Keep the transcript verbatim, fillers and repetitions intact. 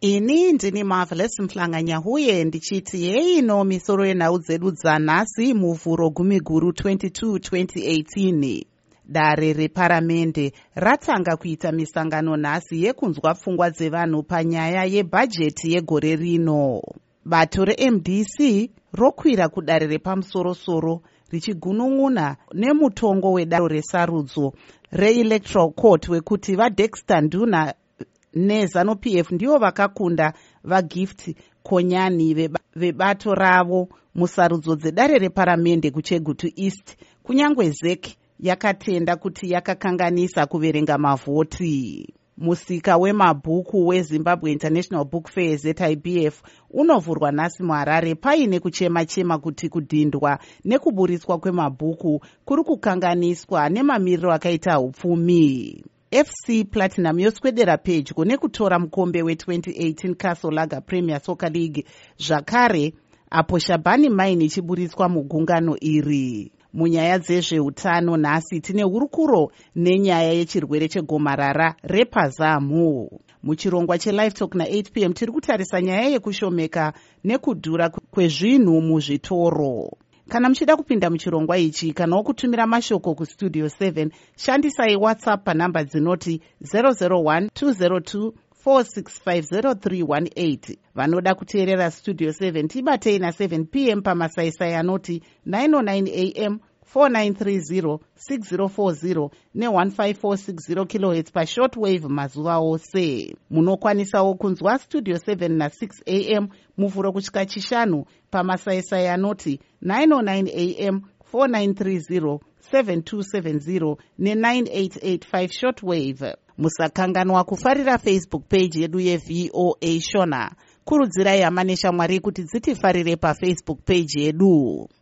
Ini ndini Marvelous Mhlanga-Nyahuye ndichiti yeino misoro yenhau dzedu dzanhasi muvhuro gumi guru twenty-two twenty eighteen. Dare reparamende ratanga kuita misangano nhasi yekunzwa pfungwa dzevanhu panyaya yebhajeti yegore rino. Bato re-M D C rokwira kudare repamusoro-soro richigunun'una nemutongo wedare resarudzo re-electoral court wekuti vaDexter Nduna neZanu P F ndivo vakakunda vaGift Konyani vebato ravo musarudzo dzedare reparamende kuChegutu East, kunyange Z E C yakatenda kuti yakakanganisa kuverenga mavhoti. Musika wemabhuku weZimbabwe International Book Fair Z I B F unovhurwa nhasi muHarare paine kuchema-chema kuti kudhindwa nekuburiswa kwemabhuku kuri kukanganiswa nemamiriro akaita hupfumi. F C Platinum yoswedera pedyo nekutora mukombe we-twenty eighteen Castle Lager Premier Soccer League zvakare apo Shabani Mine ichiburiswa mugungano iri. Munyaya dzezveutano nhasi tine hurukuro nenyaya yechirwere chegomarara repazamu. Muchirongwa cheLive Talk na-eight p m tiri kutarisa nyaya yekushomeka nekudhura kwezvinhu muzvitoro. Kana muchida kupinda muchirongwa ichi kana kutumira mashoko kustudio seven, shandisai WhatsApp panhamba dzinoti zero zero one two zero two four six five zero three one eight. Vanoda kuteerera Studio seven tibatei na seven p m pamasaisai anoti nine oh nine a m four nine three zero six zero four zero ne one five four six zero kilohertz pashortwave mazuva ose. Munokwanisawo kunzwa Studio seven na six a m muvhuro kusvika chishanu pamasaisai anoti nine oh nine a m four nine three zero seven two seven zero ne nine eight eight five shortwave. Musakanganwa kufarira Facebook page yedu yeV O A Shona. Kurudzirai hama neshamwari kuti dzitifarire paFacebook page yedu.